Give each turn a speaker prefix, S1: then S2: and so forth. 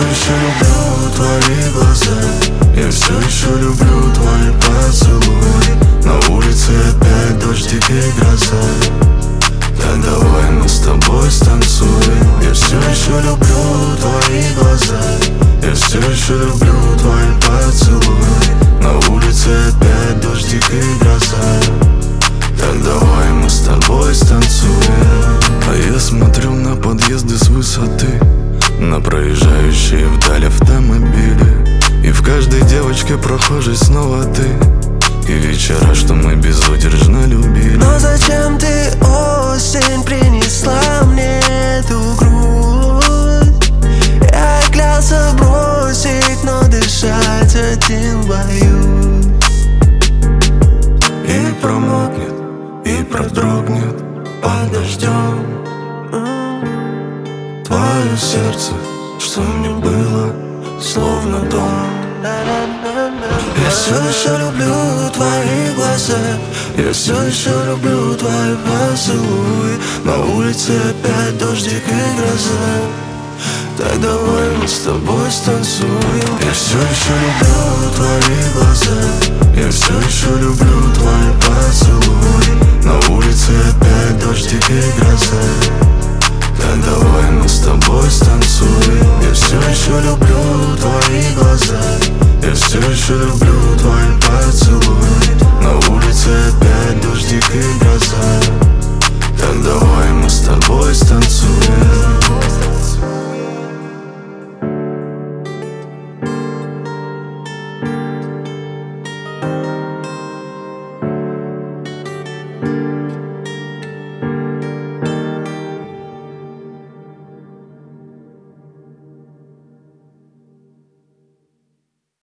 S1: еще люблю твои глаза, я все еще люблю твои поцелуи. На улице опять дождик и гроза, так давай мы с тобой станцуем. Я все еще люблю твои глаза, я все еще люблю твои поцелуи. На улице опять дождик и гроза, так давай мы с тобой станцуем. А я смотрю на подъезды с высоты, на проезжающие вдаль автомобили, и в каждой девочке прохожей снова ты, и вечера, что мы безудержно любили.
S2: Но зачем ты, осень, принесла мне эту грусть? Я клялся бросить, но дышать один боюсь.
S1: И промокнет, и продрогнет под дождем твое сердце, что мне было словно дом. Я все еще люблю твои глаза, я все еще люблю твои поцелуи. На улице опять дождик и гроза, так давай мы с тобой станцуем. Я все еще люблю твои глаза, я все еще люблю твои поцелуи. На улице опять дождик и гроза, так давай мы с тобой станцуем. Я все еще люблю твои глаза, я все еще люблю